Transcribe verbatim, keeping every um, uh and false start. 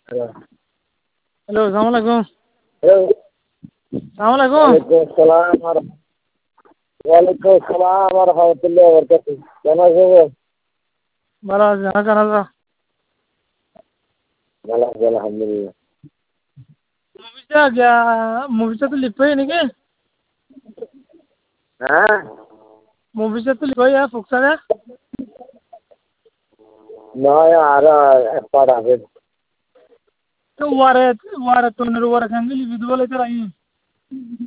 Hello hello अस्सलाम वालेकुम। Hello अस्सलाम वालेकुम। वालेकुम अस्सलाम और वालेकुम अस्सलाम और रहमतुल्लाहि व बरकातहू। কেমন আছেন? ভালো আছি, হাজার হাজার। ভালো আছি আলহামদুলিল্লাহ। মুভিটা গিয়া মুভিটা তো লিপ হয়ে নাকি? হ্যাঁ মুভিটা তো লিপ হয়ে ফুকসারে। নয় আর এক পার আছে। তো ওয়ারে ওয়ারে তোনের ওয়ারে খান লিপি দিবলে তাই।